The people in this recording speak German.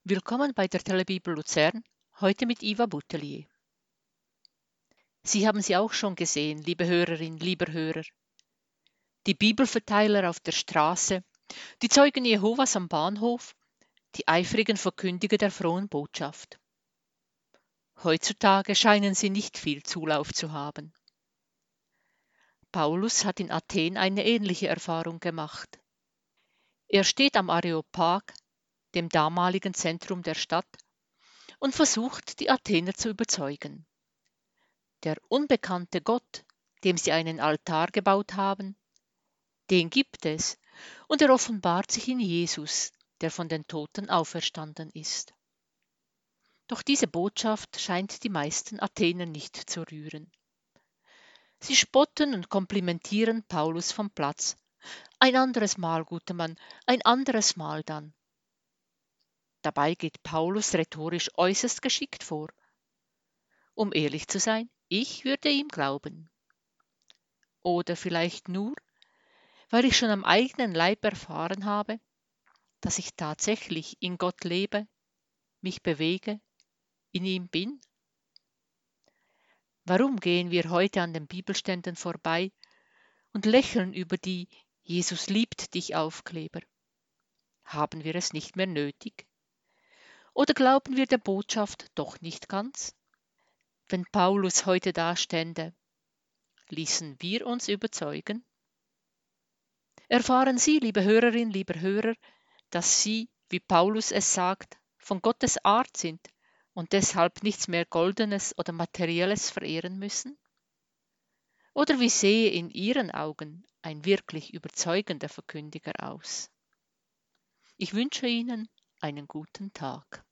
Willkommen bei der Telebibel Luzern, heute mit Iva Boutelier. Sie haben sie auch schon gesehen, liebe Hörerin, lieber Hörer. Die Bibelverteiler auf der Straße, die Zeugen Jehovas am Bahnhof, die eifrigen Verkündiger der frohen Botschaft. Heutzutage scheinen sie nicht viel Zulauf zu haben. Paulus hat in Athen eine ähnliche Erfahrung gemacht. Er steht am Areopag, dem damaligen Zentrum der Stadt, und versucht, die Athener zu überzeugen. Der unbekannte Gott, dem sie einen Altar gebaut haben, den gibt es, und er offenbart sich in Jesus, der von den Toten auferstanden ist. Doch diese Botschaft scheint die meisten Athener nicht zu rühren. Sie spotten und komplimentieren Paulus vom Platz. Ein anderes Mal, guter Mann, ein anderes Mal dann. Dabei geht Paulus rhetorisch äußerst geschickt vor. Um ehrlich zu sein, ich würde ihm glauben. Oder vielleicht nur, weil ich schon am eigenen Leib erfahren habe, dass ich tatsächlich in Gott lebe, mich bewege, in ihm bin? Warum gehen wir heute an den Bibelständen vorbei und lächeln über die Jesus liebt dich Aufkleber? Haben wir es nicht mehr nötig? Oder glauben wir der Botschaft doch nicht ganz? Wenn Paulus heute dastände, ließen wir uns überzeugen? Erfahren Sie, liebe Hörerin, lieber Hörer, dass Sie, wie Paulus es sagt, von Gottes Art sind und deshalb nichts mehr Goldenes oder Materielles verehren müssen? Oder wie sehe in Ihren Augen ein wirklich überzeugender Verkündiger aus? Ich wünsche Ihnen einen guten Tag.